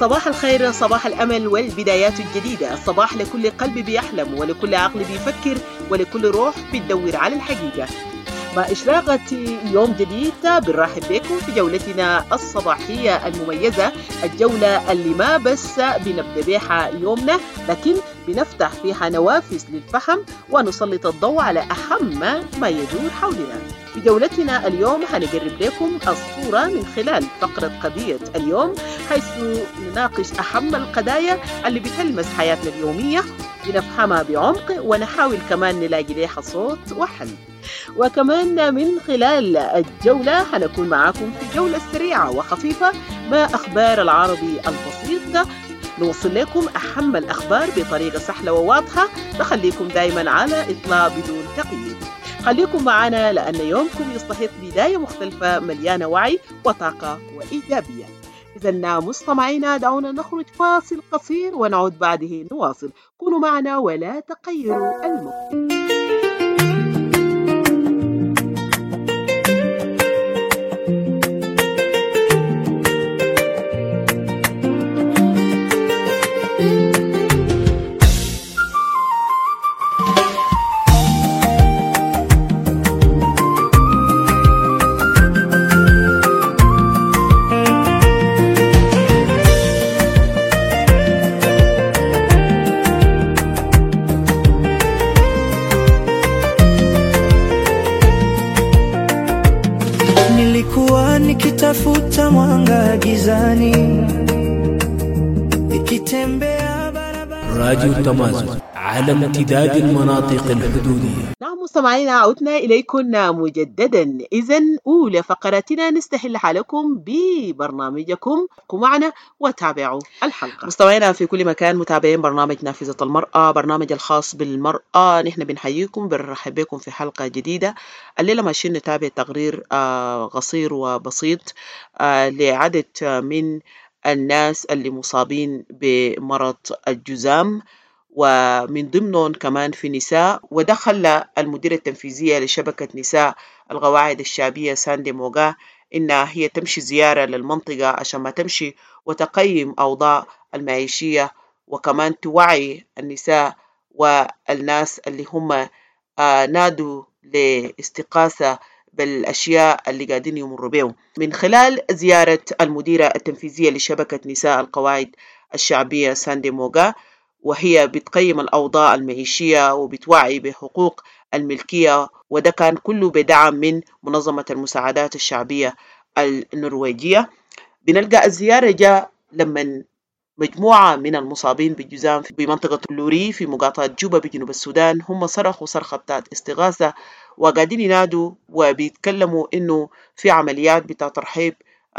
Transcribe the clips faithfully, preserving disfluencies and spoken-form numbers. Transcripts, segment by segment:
صباح الخير، صباح الأمل والبدايات الجديدة، الصباح لكل قلب بيحلم ولكل عقل بيفكر ولكل روح بتدور على الحقيقة. مع إشراقة يوم جديد بنرحب بكم في جولتنا الصباحية المميزة، الجولة اللي ما بس بنبدأ بها يومنا لكن بنفتح فيها نوافذ للفهم ونسلط الضوء على أهم ما يدور حولنا. في جولتنا اليوم هنقرب لكم الصورة من خلال فقرة قضية اليوم، حيث نناقش أهم القضايا اللي بتلمس حياتنا اليومية، بنفهمها بعمق ونحاول كمان نلاقي لها صوت وحل. وكمان من خلال الجولة هنكون معاكم في جولة سريعة وخفيفة مع أخبار العربي البسيط، نوصل لكم أهم الأخبار بطريقة سهلة وواضحة، نخليكم دايما على إطلاع بدون تقييد. خليكم معنا لأن يومكم يستحق بداية مختلفة مليانة وعي وطاقة وإيجابية. إذا مستمعينا دعونا نخرج فاصل قصير ونعود بعده نواصل. كونوا معنا ولا تغيروا الموضوع. Nikitafuta mwanga gizani, nikitembea barabara. راديو التمازن على امتداد المناطق الحدودية. نعم مستمعينا، عدنا إليكم مجددا. إذن أولى فقراتنا نستهل حالكم ببرنامجكم، كونوا معنا وتابعوا الحلقة. مستمعينا في كل مكان، متابعين برنامج نافذة المرأة، برنامج الخاص بالمرأة، نحن بنحييكم بنرحب بكم في حلقة جديدة. الليلة ماشيين نتابع تقرير آه قصير وبسيط آه لعدد من الناس اللي مصابين بمرض الجذام، ومن ضمنهم كمان في نساء. ودخل المديرة التنفيذية لشبكة نساء القواعد الشعبية ساندي موغا إنها هي تمشي زيارة للمنطقة عشان ما تمشي وتقيم أوضاع المعيشية، وكمان توعي النساء والناس اللي هم آه نادوا لاستقاسة بالأشياء اللي قاعدين يمروا بهم. من خلال زيارة المديرة التنفيذية لشبكة نساء القواعد الشعبية ساندي موغا، وهي بتقيم الأوضاع المعيشية وبتوعي بحقوق الملكية، وده كان كله بدعم من منظمة المساعدات الشعبية النرويجية. بنلقى الزيارة جاء لما مجموعة من المصابين بالجذام بمنطقة اللوري في مقاطعة جوبا بجنوب السودان هم صرخوا صرخة بتاعت استغاثة، وقاعدين ينادوا وبيتكلموا إنه في عمليات بتاع ترحيب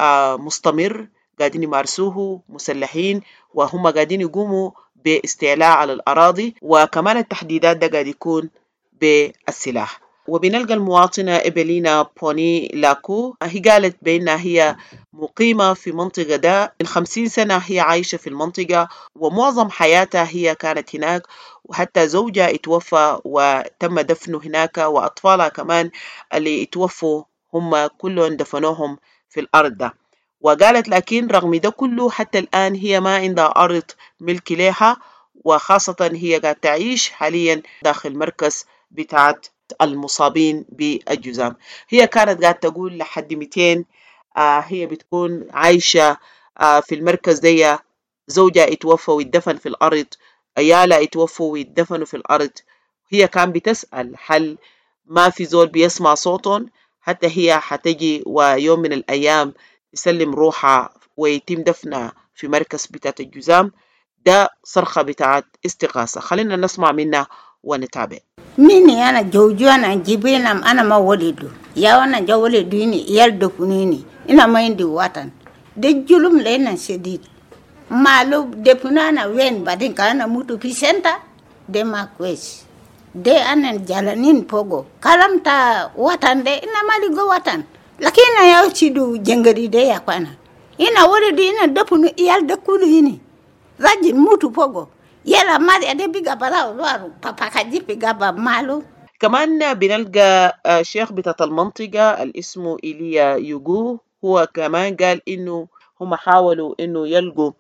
مستمر قاعدين يمارسوه مسلحين، وهم قاعدين يقوموا باستيلاء على الأراضي، وكمان التحديدات ده قاعد يكون بالسلاح. وبنلقى المواطنة إبلينا بوني لاكو، هي قالت بأنها هي مقيمة في منطقة ده من خمسين سنة، هي عايشة في المنطقة ومعظم حياتها هي كانت هناك، وحتى زوجها اتوفى وتم دفنه هناك، وأطفالها كمان اللي اتوفوا هم كلهم دفنوهم في الأرض ده. وقالت لكن رغم ده كله حتى الآن هي ما عندها أرض ملك لها، وخاصة هي قاعد تعيش حاليا داخل مركز بتاعت المصابين بالجذام. هي كانت قاعد تقول لحد مئتين آه هي بتكون عايشة آه في المركز دي، زوجها اتوفى ويدفن في الأرض، عيالها اتوفوا ويدفنوا في الأرض. هي كان بتسأل هل ما في زول بيسمع صوتهم، حتى هي حتجي ويوم من الأيام يسلم روحها ويتم دفنها في مركز بتاعت الجذام. ده صرخة بتاعت استغاثة، خلينا نسمع منها ونتابع. ميني أنا جوجو أنا جيبين أنا ما ولدو يا أنا جو ولدوني يلدفنيني إنا ما عندي وطن، ده جلوم لنا شديد مالو دفنانا وين بعدين كأنا موتو في سنتا ده ما كويس، ده أنا جالنين بوغو كلام تا وطن ده إنا ما لقو وطن، لكن أنا يوشيدو جنگري ده يا كوانا إنا ولدو إنا دفنو يلدكولو إني راجل موتو بوغو يلا ماري أدي بيجا براو لوارو بابا كجي بيجا باب مالو. كمان بنلقى شيخ بتاعت المنطقة الاسم إيليا يوغو، هو كمان قال إنه هم حاولوا إنه يلقوا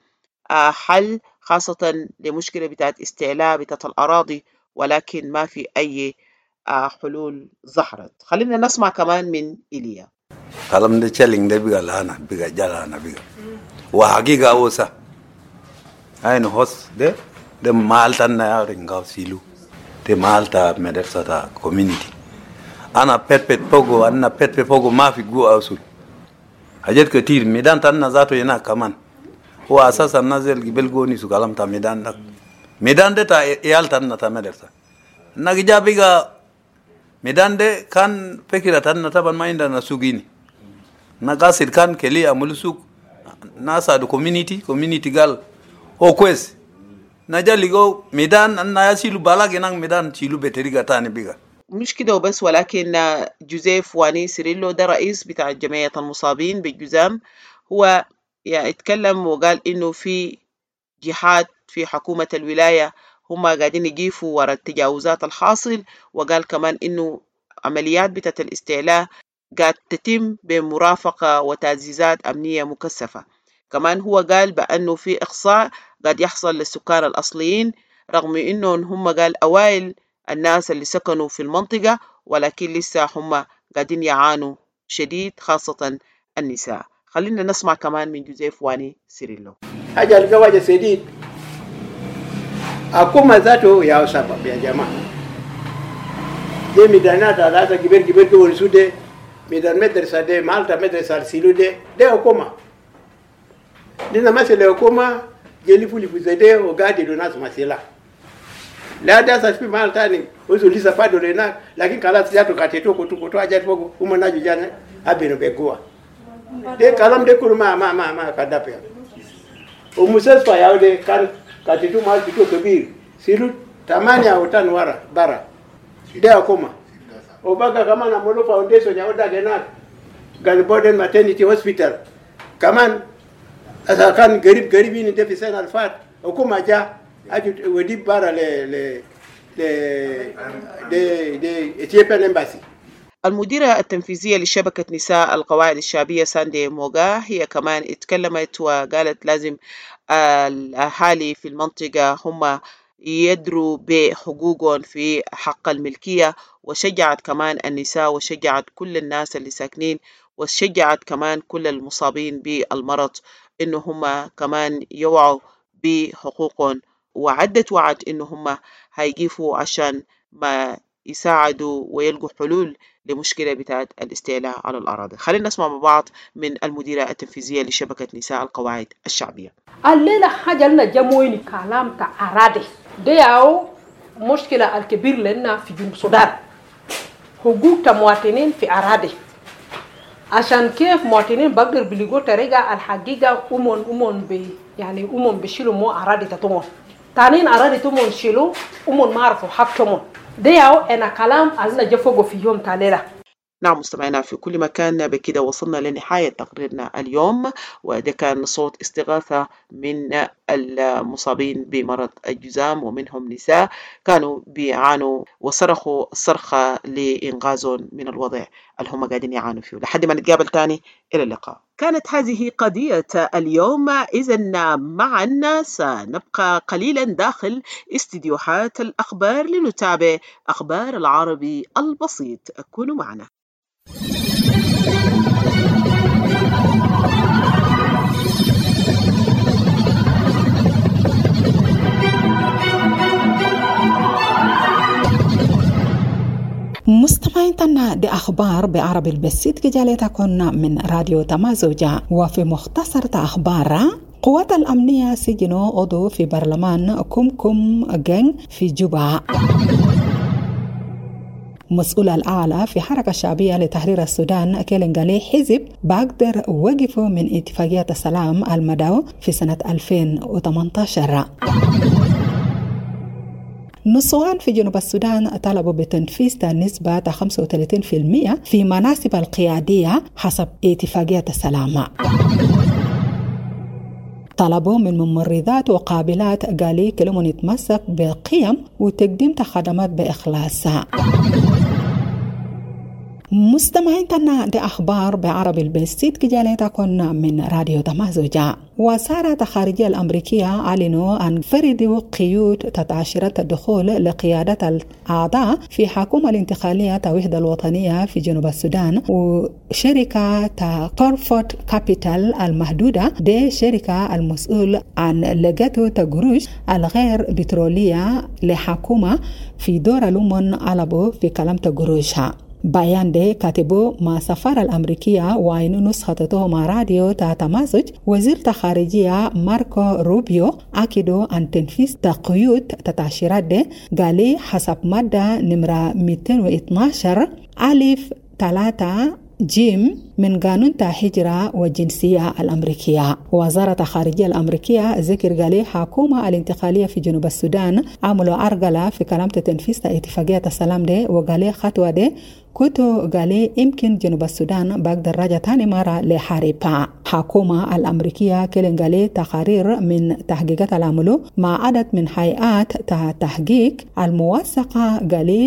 حل خاصة لمشكلة بتاعت استعلاء بتاعت الأراضي، ولكن ما في أي حلول ظهرت. خلينا نسمع كمان من إيليا. كلام ده تشالين ده بيجا لانا بيجا جالانا بيجا وحقيقة أوسا أين هوس ده ده مالتا نيا رينغاو سيلو ده مالتا مدرسة تا كوميونيتي. أنا بيت بيت بوجو أنا بيت بيت بوجو ما في جو أوسول حاجات كتير. ميدان تانا ذاته هنا كمان هو أساسا نازل قبل جوني سو كلام تا ميدان ده ميدان ده تا إيال تانا تا مدرسة نجا بيجا ميدان ده كان فكرة تانا طبعا ما عندنا سوقيني نقاصد كان كلي أمول سوق ناس أدو كوميونيتي كوميونيتي قال هو كويس نجا لقوا ميدان أنا يسيلو بالاك ينام ميدان سيلو بتريقة تاني بيجا. مش كده وبس، ولكن جوزيف واني سيريلو ده رئيس بتاع جمعية المصابين بالجزام، هو يعني اتكلم وقال إنه في جهات في حكومة الولاية هم قاعدين يجيفوا وراء التجاوزات الحاصل، وقال كمان إنه عمليات بتاعت الاستعلاء قاعد تتم بمرافقة وتعزيزات أمنية مكثفة. كمان هو قال بأنه في إقصاء قاعد يحصل للسكان الأصليين، رغم إنه هم قال أوائل الناس اللي سكنوا في المنطقة، ولكن لسه هم قاعدين يعانوا شديد خاصة النساء. خلينا نسمع كمان من جوزيف واني سيريلو. حاجة الجواز شديد أكما ذاته يا سبب يا جماعة دي ميدانات على كبير كبير كبير سودة ميدان مدرسة دي مالتا مدرسة سيلو دي دي أكما دينا مثلا أكما جيلي فولي فوزيدي وقاعد دوناس مثلا لا ده سأسبي مالتا ني وزو لسا فادو لنا لكن كلا سياتو كاتيتو كتو كتو أجاد فوقو وما ناجو جانا أبينو بيقوا دي كلام دي كل ما ما ما ما كدابيا ومسلسل ياو دي كان katitu mahali kituo kibiri silu tamani ya utani wara bara dea kuma obaga kama na Molo Foundation ya oda genak Galboden Maternity Hospital kaman asa kan garib garibi ni defi sen alfat okuma ja aju wedi bara le le le de de Ethiopian Embassy. المديرة التنفيذية لشبكة نساء القواعد الشعبية ساندي موغا هي كمان اتكلمت وقالت لازم الأهالي في المنطقة هم يدروا بحقوقهم في حق الملكية، وشجعت كمان النساء وشجعت كل الناس اللي ساكنين وشجعت كمان كل المصابين بالمرض إنه هم كمان يوعوا بحقوقهم، وعدت وعد إنه هم هيجيفوا عشان ما يساعدوا ويلقوا حلول لمشكلة بتاعت الاستيلاء على الأراضي. خلينا نسمع مع بعض من المديرة التنفيذية لشبكة نساء القواعد الشعبية. الليلة حاجة لنا جمويني كلام كأراضي دياو مشكلة الكبير لنا في جنوب السودان حقوق المواطنين في أراضي عشان كيف مواطنين بقدر بلغوا طريقة الحقيقة أمون أمون بي يعني أمون بيشيلوا مو أراضي تتمون تانين أراضي تمون شيلوا أمون ما عرفوا حق تمون دياو أنا كلام علينا جفوقوا في يوم تاليلة. نعم مستمعينا في كل مكان، بكده وصلنا لنهاية تقريرنا اليوم، وده كان صوت استغاثة من المصابين بمرض الجذام ومنهم نساء كانوا بيعانوا وصرخوا صرخة لإنقاذهم من الوضع اللي هم قاعدين يعانوا فيه. لحد ما نتقابل تاني، إلى اللقاء. كانت هذه قضية اليوم. إذن معنا سنبقى قليلا داخل استديوهات الأخبار لنتابع أخبار العربي البسيط. كونوا معنا. مستمعين تنا دي أخبار بعربي البسيط كجالتكم من راديو تمازوجة. وفي مختصر أخبار قوات الأمنية سجنوا عضو في برلمان كومكوم جنگ في جوبا. مسؤول الأعلى في حركة الشعبية لتحرير السودان كيلنغالي حزب بقدر وقفوا من اتفاقية السلام المدعو في سنة ألفين وثمانية عشر. نسوان في جنوب السودان طلبوا بتنفيذ نسبة خمسة وثلاثين بالمئة في مناصب القيادية حسب اتفاقية السلام. طلبوا من ممرضات وقابلات قالي كلهم يتمسك بقيم وتقديم خدمات بإخلاص. مستمعين تنا دي أخبار بعربي البسيط كجاليتا كنا من راديو تمازوجا. وزارة الخارجية الأمريكية أعلنوا أن فرضوا قيود تتعشرة الدخول لقيادة الأعضاء في حكومة الانتقالية الوحدة الوطنية في جنوب السودان، وشركة كورفورد كابيتال المحدودة دي شركة المسؤول عن لجته تجروش الغير بترولية لحكومة في دور لومون ألبو في كلام تجروشها. بيان ده كاتبه مع السفارة الأمريكية وعين نسخته مع راديو تمازج. وزير الخارجية ماركو روبيو أكدوا أن تنفيذ تقييد تتعشيرات ده قال حسب مادة نمرة مئتين واثناشر ألف ثلاثة جيم من قانون الهجرة والجنسية الأمريكية. وزارة الخارجية الأمريكية ذكر قال حكومة الانتقالية في جنوب السودان عملوا أرجلة في كلام تنفيذ اتفاقية السلام ده، وقال خطوة ده كتو قال يمكن جنوب السودان بقدر رجع تاني مرة لحريبها. حكومة الأمريكية كلن قال تقارير من تحقيقات العملو مع عدد من هيئات تحقيق الموثقة قال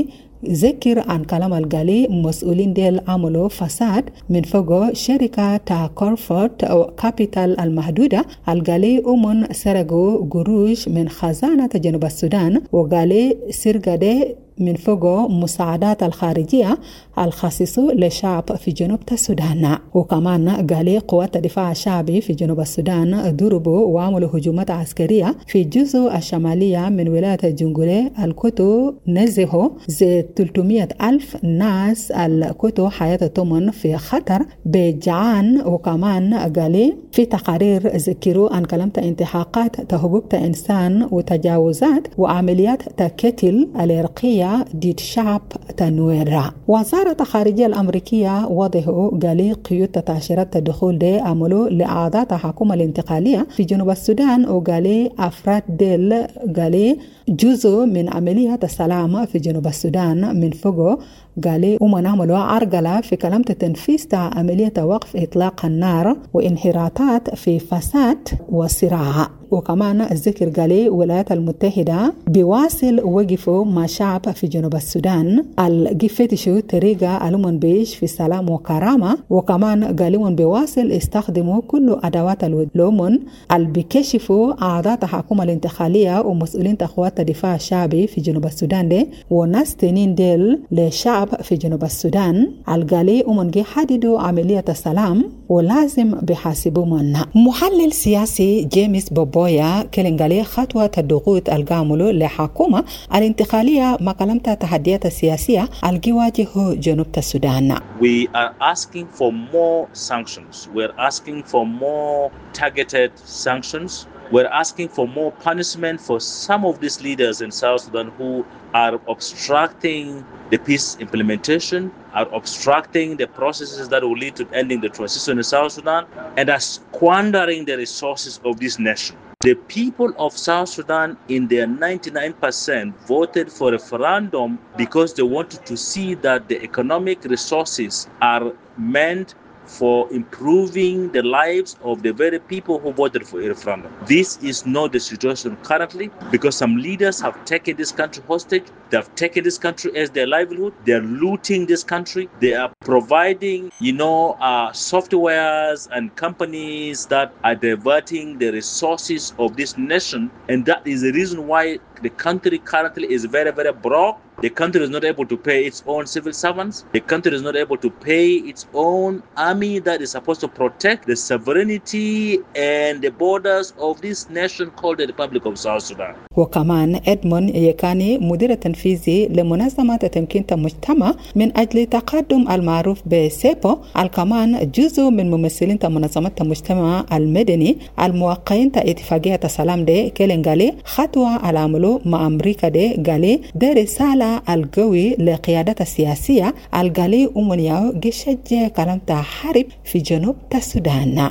ذكر عن كلام القالي مسؤولين ديل عملوا فساد من فوق شركة تا كورفورد أو كابيتال المحدودة. القالي أمن سرقوا قروش من خزانة جنوب السودان، وقالي سرقة دي من فوق مساعدات الخارجية الخاصة للشعب في جنوب السودان. وكمان قال قوات الدفاع الشعبي في جنوب السودان ضربوا وعملوا هجومات عسكرية في الجزء الشمالية من ولاية الجنجولة الكتو نزهوا زي ثلاثمئة ألف ناس الكتو حياتهم في خطر بجعان. وكمان قال في تقارير ذكروا عن كلمة انتهاكات تحقوق الإنسان وتجاوزات وعمليات تكتل العرقية ضد شعب تنويرا. وزارة الخارجية الأمريكية وضعوا قال قيود تأشيرات الدخول دي عملوا لأعضاء الحكومة الانتقالية في جنوب السودان، وقال أفراد ديل قال جزء من عملية السلام في جنوب السودان من فوق. قال ومن عملوا أرجلة في كلام تنفيذ عملية وقف إطلاق النار وانحرافات في فساد وصراع. وكمان الذكر قال الولايات المتحدة بواصل وقفوا مع شعب في جنوب السودان الجفتشوا طريقة ألومن بيش في السلام وكرامة. وكمان قالوا بواصل استخدموا كل أدوات اللومن اللي بيكشفوا أعضاء الحكومة الانتقالية ومسؤولين قوات الدفاع الشعبي في جنوب السودان دي وناس تنين ديل للشعب في جنوب السودان. القالي ومن جي حددوا عملية السلام ولازم بحاسبوا منها. محلل سياسي جيمس بوبويا كلنقالي خطوة الضغوط القاملو لحكومة الانتقالية ما كلمتها تحديات السياسية الجواجه جنوب السودان. We are asking for more sanctions. We're asking for more targeted sanctions. We're asking for more punishment for some of these leaders in South Sudan who are obstructing the peace implementation, are obstructing the processes that will lead to ending the transition in South Sudan, and are squandering the resources of this nation. The people of South Sudan in their ninety-nine percent voted for a referendum because they wanted to see that the economic resources are meant for improving the lives of the very people who voted for a referendum. This is not the situation currently because some leaders have taken this country hostage. They have taken this country as their livelihood. They are looting this country. They are providing, you know, uh, softwares and companies that are diverting the resources of this nation. And that is the reason why the country currently is very, very broke. The country is not able to pay its own civil servants. The country is not able to pay its own army that is supposed to protect the sovereignty and the borders of this nation called the Republic of South Sudan. وكمان إدمون يكاني مدير التنفيذي لمنظمة تمكين المجتمع من أجل تقدم المعروف بسيبو، الكمان جزء من ممثلين منظمة المجتمع المدني الموقعين اتفاقية السلام دي كلنغالي خطوة العملو مع أمريكا دي قالي دي رسالة القوي لقيادة السياسية القالي أمنياو جشج كلام حرب في جنوب السودان.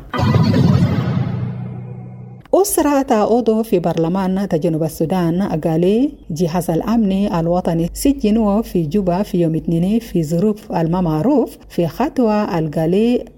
أسرة عضو في برلمان جنوب السودان قال جهاز الأمن الوطني سجنوا في جوبا في يوم اثنين في ظروف المعروف في خطوة القالي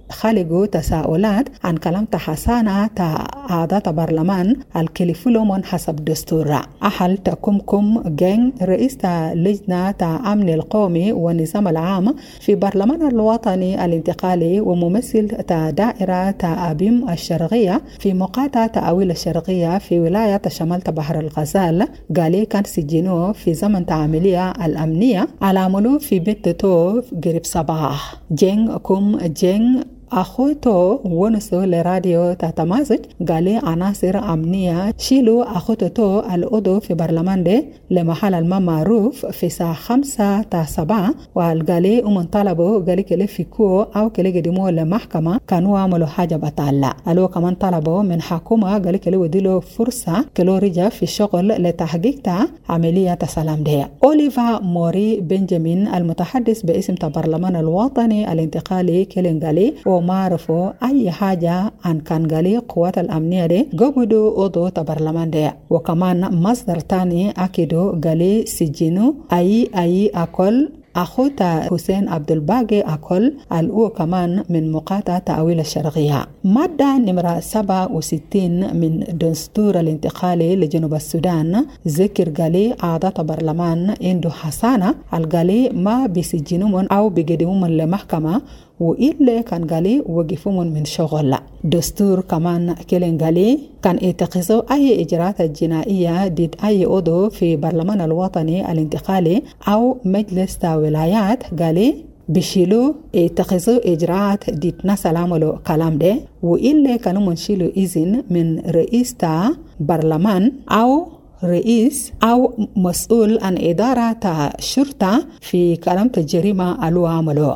خلقوا تساؤلات عن كلام حسانة أعضاء برلمان الكليفلومون حسب دستور. أحل تكمكم جن رئيس لجنة أمن القومي والنظام العام في برلمان الوطني الانتقالي وممثل دائرة أبيم الشرقية في مقاطعة أويل الشرقية في ولاية شمال بحر الغزال قال كان سجنوه في زمن تعاملية الأمنية على عمله في بيت تو قريب صباح. جن كم جن أخوته ونسو لراديو تتمازج قالي عناصر أمنية شيلوا أخوته الأدو في برلمان دي لمحل الماء معروف في ساعة خمسة تاسبا والقالي ومن طلبوا قالي كلي فيكو أو كلي قدموا لمحكمة كانوا عملوا حاجة بطالة. قالوا كمان طلبوا من حكومة قالي كلي وديلوا فرصة كلو رجع في الشغل لتحقيق عملية سلام دي. أوليفا موري بنجامين المتحدث باسم البرلمان الوطني الانتقالي كلين قالي وما عرفوا أي حاجة عن كان قالي قوات الأمنية دي قبضوا أضو تبرلمان دي. وكمان مصدر تاني أكيدو قالي سجنوا أي أي أكل أخوتا حسين عبد الباقي أكل الأو كمان من مقاطعة تأويل الشرقية. مادة نمرة سبعة وستين من دستور الانتقالي لجنوب السودان ذكر قالي أعضاء برلمان عنده حسانة القالي ما بيسجنون أو بيقدمون لمحكمة وإلا كان قالي وقفون من شغل. دستور كمان كلين قالي كان يتخذوا أي إجراءات جنائية ضد أي عضو في برلمان الوطني الانتقالي أو مجلس ولايات قالي بيشيلوا يتخذوا إجراءات ضد ناس عملوا كلام ده وإلا كانوا منشيلوا إذن من رئيس تا برلمان أو رئيس أو مسؤول عن إدارة شرطة في كلام الجريمة اللي عملوا.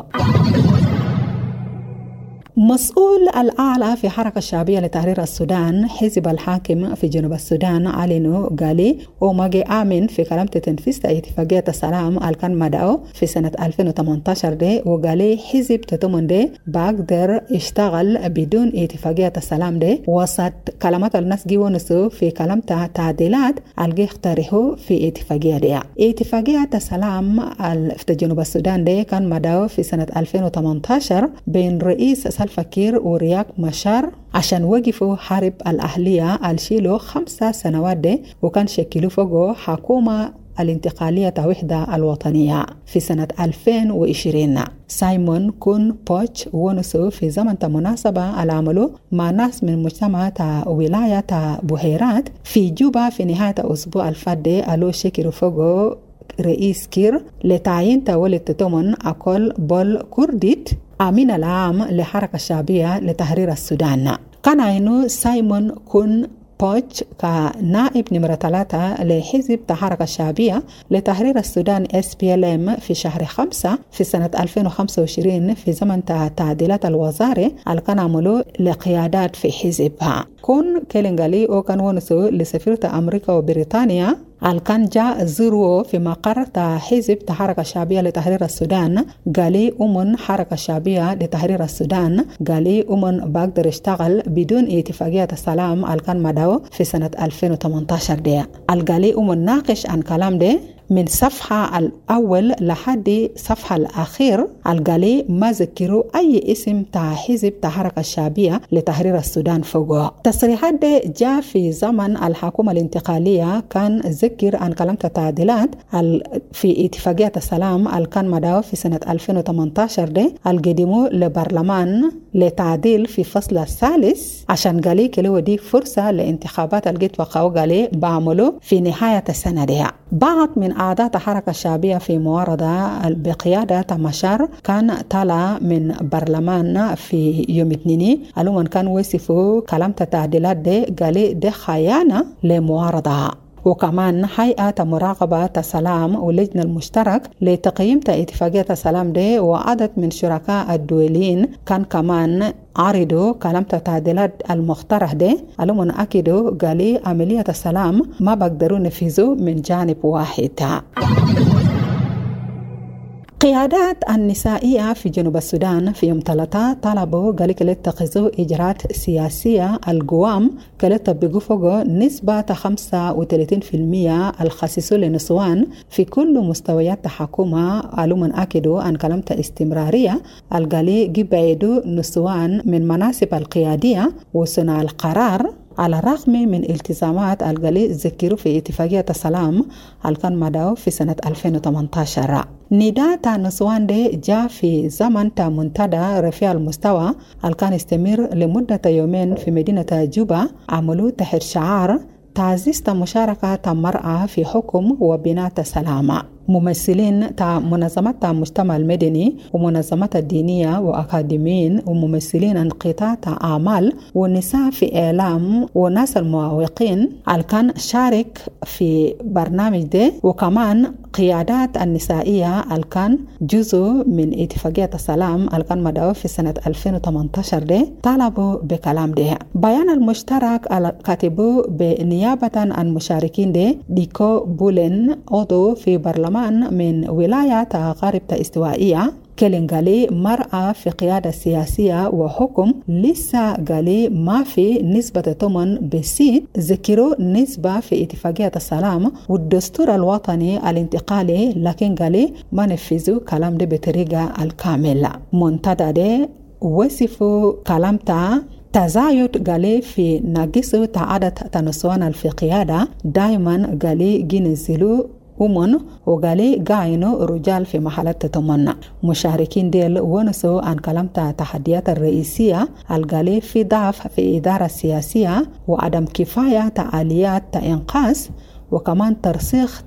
مسؤول الأعلى في حركة الشعبية لتحرير السودان حزب الحاكم في جنوب السودان علينو قالي وماجي آمن في كلام تنفيذ اتفاقية السلام الكان مدعو في سنة ألفين وثمانية عشر دي وقالي حزب تتمن دي بقدر يشتغل بدون اتفاقية السلام دي وسط كلمات الناس جيونسو في كلام تعديلات الجي اختارهو في اتفاقية دي. اتفاقية السلام في جنوب السودان دي كان مدعو في سنة ألفين وثمانية عشر بين رئيس الفكير ورياك مشار عشان وقفوا حرب الأهلية الشيلو خمسة سنوات دي وكان شكلوا فوقه حكومة الانتقالية وحدة الوطنية في سنة ألفين وعشرين. سايمون كون بوتش ونسو في زمن مناسبة العمل مع ناس من مجتمع ولاية بحيرات في جوبا في نهاية أسبوع الفادي ألو شكلوا فوقه رئيس كير لتعيين تولي تتمن أكل بول كرديت أمين العام لحركة الشعبية لتحرير السودان. كان عينو سايمون كون بوتش كنائب نمرة ثلاثة لحزب الحركة الشعبية لتحرير السودان إس بي إل إم في شهر خمسة في سنة ألفين وخمسة وعشرين في زمن تعديلات الوزارة اللي كان عملوا لقيادات في حزبها. كون كيلينغالي أو كان ونسو لسفيرة أمريكا وبريطانيا الكان جاء زورو في مقر حزب الحركة الشعبية لتحرير السودان قالي أمن حركة الشعبية لتحرير السودان قالي أمن بقدر اشتغل بدون اتفاقية السلام الكان مدعو في سنة ألفين وثمانية عشر دي. القالي أمن ناقش عن كلام ده من صفحة الأول لحد صفحة الأخير. القالي ما ذكروا أي اسم تاع حزب الحركة الشعبية لتحرير السودان فوقه. تصريحات ده جاء في زمن الحكومة الانتقالية كان ذكر عن كلام التعديلات في اتفاقية السلام الكان مدعو في سنة ألفين وثمانية عشر ده القدموا لبرلمان لتعديل في فصل الثالث عشان قالي كلو دي فرصة لانتخابات الجيت وقاو قالي بعملوا في نهاية السنة دي. بعض من أعضاء الحركة الشعبية في معارضة بقيادة مشار كان طالع من برلمان في يوم اثنين قالوا من كان وصفوا كلام التعديلات دي قالي دي خيانة لمعارضة. وكمان هيئة مراقبة السلام واللجنة المشترك لتقييم اتفاقية السلام دي وعدد من شركاء الدوليين كان كمان عرضوا كلام التعديلات المقترح دي قالوا من أكيدوا قالي عملية السلام ما بقدروا نفذوا من جانب واحد. قيادات النسائية في جنوب السودان في يوم ثلاثة طلبوا قالوا كلا يتخذوا إجراءات سياسية القوام كلا يطبقوا فوق نسبة خمسة وثلاثين بالمئة الخصيصة للنسوان في كل مستويات الحكومة. قالوا من أكدوا أن كلمة استمرارية القالي يبعدوا نسوان من مناصب القيادية وصنع القرار على الرغم من التزامات القالي ذكروا في اتفاقية السلام الكان مدعو في سنة ألفين وثمانية عشر. نداء تا نسوان دي جاء في زمن تا منتدى رفيع المستوى الكان استمر لمدة يومين في مدينة جوبا. عملوا تحت شعار تعزيز مشاركة المرأة في حكم وبناء السلام. ممثلين تا منظمات المجتمع المدني ومنظمات الدينية وأكاديميين وممثلين انقطاع أعمال والنساء في إعلام وناس المعوقين الكان شارك في برنامج ده. وكمان قيادات النسائية الكان جزء من اتفاقية السلام الكان مدعو في سنة ألفين وثمانية عشر ده طلبوا بكلام ده. بيان المشترك كاتبوا بنيابة عن مشاركين ده ديكو بولين عضو في برلمان من ولاية غرب استوائية كلين قالي مرأة في قيادة سياسية وحكم لسه قالي ما في نسبة ثمن بسيط. ذكروا نسبة في اتفاقية السلام والدستور الوطني الانتقالي لكن قالي ما نفذوا كلام ده بطريقة الكاملة. منتدى ده وصفوا كلام تا تزايد قالي في ناقص تعدد تنسوان في قيادة دائما قالي جنزلوا ومن وقالي قاينوا رجال في محلات تتمنى. مشاركين ديل ونسوا عن كلمة تحديات الرئيسية القالي في ضعف في إدارة السياسية وعدم كفاية تعاليات تإنقاذ وكمان ترسيخ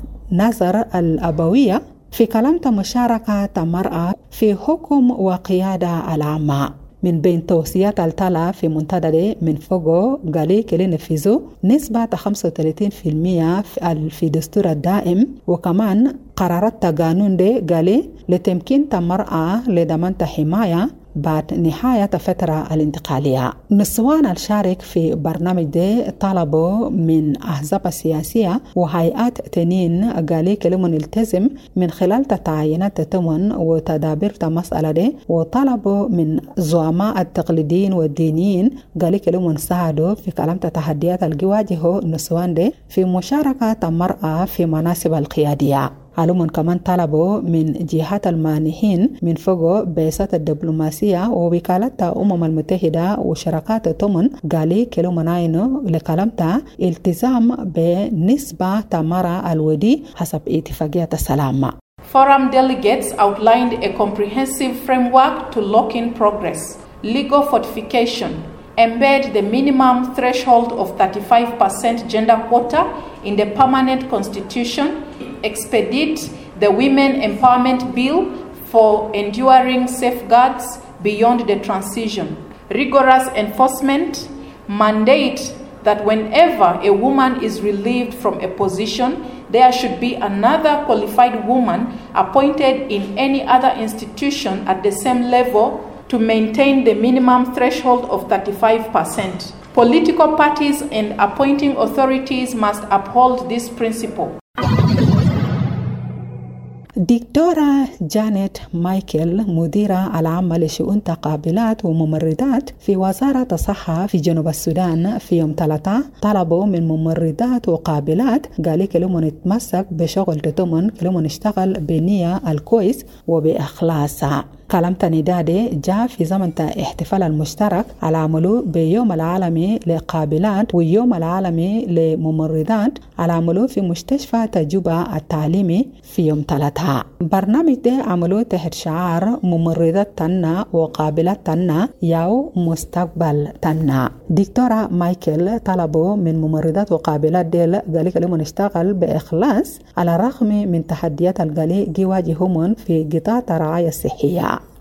نظر الأبوية في كلمة مشاركة المرأة في حكم وقيادة العامة. من بين توصيات التلا في منتدى من فوقه قالي كلي نفذوا نسبة خمسة وثلاثين بالمئة في دستور الدائم وكمان قرارات قانون دي قالي لتمكين المرأة لضمان حماية بعد نهاية فترة الانتقالية. نسوان الشارك في برنامج ده طلبوا من أحزاب السياسية وهيئات تنين قالي كلمة نلتزم من خلال تعيينات تتمن وتدابير المسألة دي. وطلبوا من زعماء التقليديين والدينيين قالي كلمة نساعدوا في كلام تحديات الجواجه نسوان دي في مشاركة المرأة في مناصب القيادية. علوم كمان طلبوا من جهات المانحين من فوق بعثات الدبلوماسية ووكالة الأمم المتحدة وشركات الثمن قالي كيلو مناينو لكلامتا التزام بنسبة تمارا الودي حسب اتفاقية السلام. Forum delegates outlined a comprehensive framework to lock in progress, legal fortification, embed the minimum threshold of thirty-five percent gender quota in the permanent constitution, expedite the Women Empowerment Bill for enduring safeguards beyond the transition, rigorous enforcement, mandate that whenever a woman is relieved from a position, there should be another qualified woman appointed in any other institution at the same level to maintain the minimum threshold of thirty-five percent. Political parties and appointing authorities must uphold this principle. دكتورة جانيت مايكل مديرة العامة لشؤون تقابلات وممرضات في وزارة الصحة في جنوب السودان في يوم ثلاثة طلبوا من ممرضات وقابلات قالوا كلهم نتمسك بشغل تتمن كلهم نشتغل بنية الكويس وبإخلاص. كلام ندادي جاء في زمن احتفال المشترك على عمله بيوم العالمي لقابلات ويوم العالمي لممرضات على عمله في مستشفى تجوبة التعليمي في يوم ثلاثة. برنامج ده عمله تحت شعار ممرضات تنا وقابلات تنا ياو مستقبل تنا. دكتورة مايكل طلبوا من ممرضات وقابلات ديل قالوا كلهم نشتغل بإخلاص على الرغم من تحديات القلي يواجههم في قطاع الرعاية الصحية.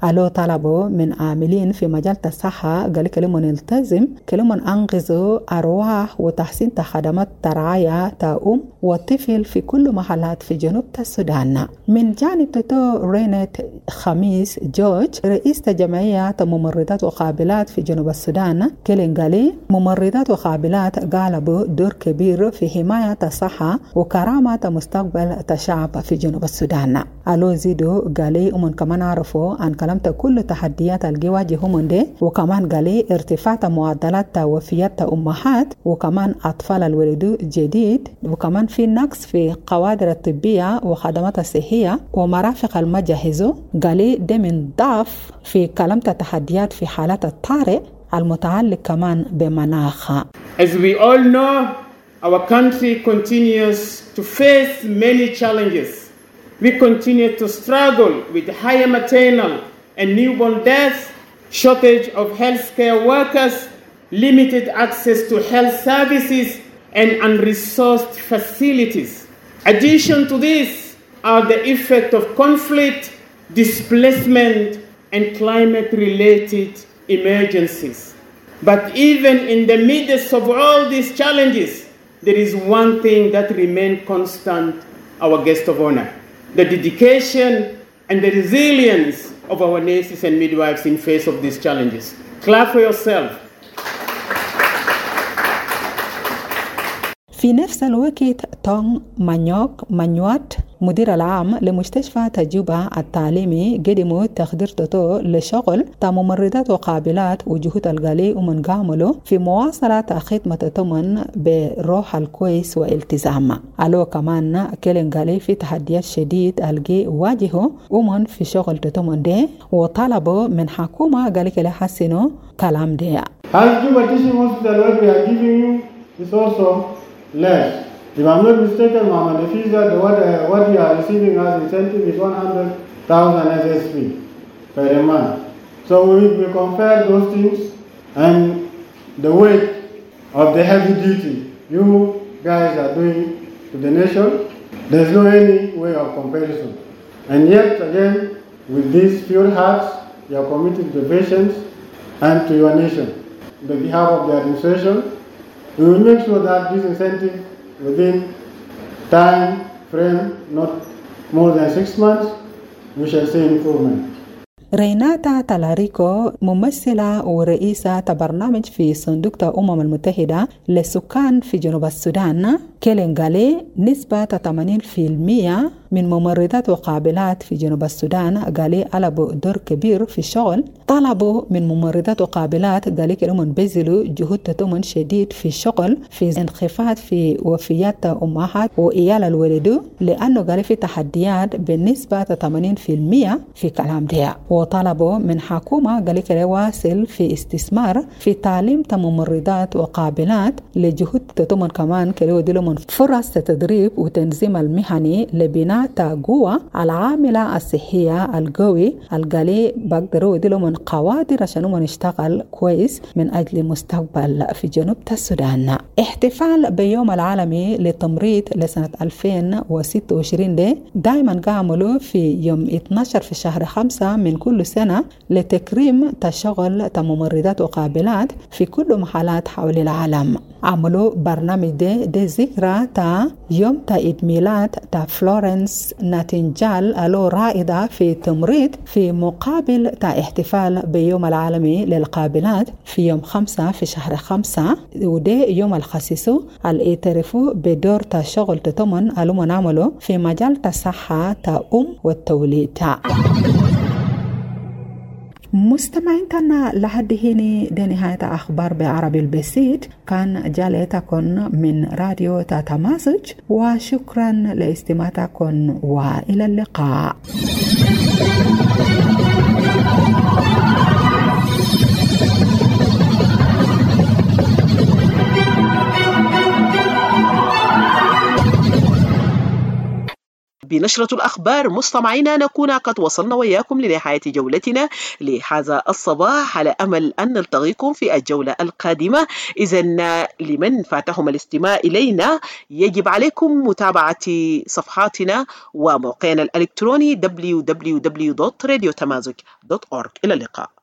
ألو طلبوا من عاملين في مجال الصحة قال كلمة نلتزم كلمة أنقذوا أرواح وتحسين خدمات الرعاية تأم والطفل في كل محلات في جنوب السودان. من جانب تتو رينت خميس جورج رئيس جمعية ممرضات وقابلات في جنوب السودان كلين قالي ممرضات وقابلات قالوا دور كبير في حماية الصحة وكرامة مستقبل الشعب في جنوب السودان. ألو زيدو قالي ومن كمان عرفوا عن كلامة كل تحديات اللي واجههم دي وكمان قالي ارتفاع معدلات وفيات أمهات وكمان أطفال الولدوا جديد وكمان في نقص في قوادر الطبية وخدمات الصحية ومرافق المجهزة. قالي ده من ضعف في كلامة تحديات في حالات الطارئ المتعلق كمان بمناخ. As we all know, our country continues to face many challenges. We continue to struggle with higher maternal and newborn deaths, shortage of healthcare workers, limited access to health services, and unresourced facilities. Addition to this are the effect of conflict, displacement, and climate-related emergencies. But even in the midst of all these challenges, there is one thing that remains constant, our guest of honor, the dedication and the resilience of our nurses and midwives in face of these challenges. Clap for yourself. في نفس الوقت تونغ مانيوك مانيوات مدير العام لمستشفى تجربة التعليمي قدموا تخدير تطو لشغل تا ممرضات وقابلات وجهود الغالي ومن قاملوا في مواصلة خدمة تمن بروح الكويس والتزام. ألو كمان كيلن غالي في تحديات شديد الجي واجهوا ومن في شغل تمن دي وطلبوا من حكومة غالي كلا حسنوا كلام دي. As Juba Teaching Hospital, what we are giving you is also less. If I'm not mistaken, Mama, the fees that what, uh, what you are receiving as incentive is one hundred thousand S S P per month. So if we compare those things and the weight of the heavy duty you guys are doing to the nation, there's no any way of comparison. And yet again, with these pure hearts, you are committed to the patients and to your nation. On behalf of the administration, we will make sure that this incentive within time frame, not more than six months, we shall see improvement. ريناتا تالاريكو ممثلة ورئيسة برنامج في صندوق الأمم المتحدة للسكان في جنوب السودان كيلين قالي نسبة ثمانين بالمئة من ممرضات وقابلات في جنوب السودان قالي ألبوا دور كبير في الشغل. طلبوا من ممرضات وقابلات قالي كلهم بذلوا جهود تمن شديد في الشغل في انخفاض في وفيات أمهات وإيال الولد لأنه قالي في تحديات بالنسبة ثمانين بالمئة في كلام ده. وطلبوا من حكومة قالي كلا واصل في استثمار في تعليم ممرضات وقابلات لجهود تمن كمان كلا ودلهم فرص تدريب وتنظيم المهني لبناء قوة العاملة الصحية القوي القالي بقدروا يدلوا من قوادر عشان نشتغل كويس من أجل مستقبل في جنوب السودان. احتفال بيوم العالمي للتمريض لسنة ألفين وستة وعشرين ده دائما قاملوا في يوم اثني عشر في شهر خمسة من كل سنة لتكريم تشغل ممرضات وقابلات في كل محلات حول العالم. عملوا برنامج ده ده ذكرى تا يوم تا عيد ميلاد تا فلورنس ناتنجال ألو رائدة في التمريض في مقابل تا احتفال بيوم العالمي للقابلات في يوم خمسة في شهر خمسة وده يوم الخصيصو اللي اعترفوا بدور تا شغل تتمن ألو منعملوا في مجال الصحة تا أم والتوليد. مستمعين كان لحد هنا ده نهاية أخبار بعربي البسيط كان جالتكم من راديو تمازج وشكرا لاستماعتكم وإلى اللقاء. بنشرة الأخبار مستمعينا نكون قد وصلنا وإياكم لنهاية جولتنا لهذا الصباح، على أمل أن نلتقيكم في الجولة القادمة. إذن لمن فاتهم الاستماع إلينا يجب عليكم متابعة صفحاتنا وموقعنا الإلكتروني دبليو دبليو دبليو دوت راديو تمازج دوت أورج. إلى اللقاء.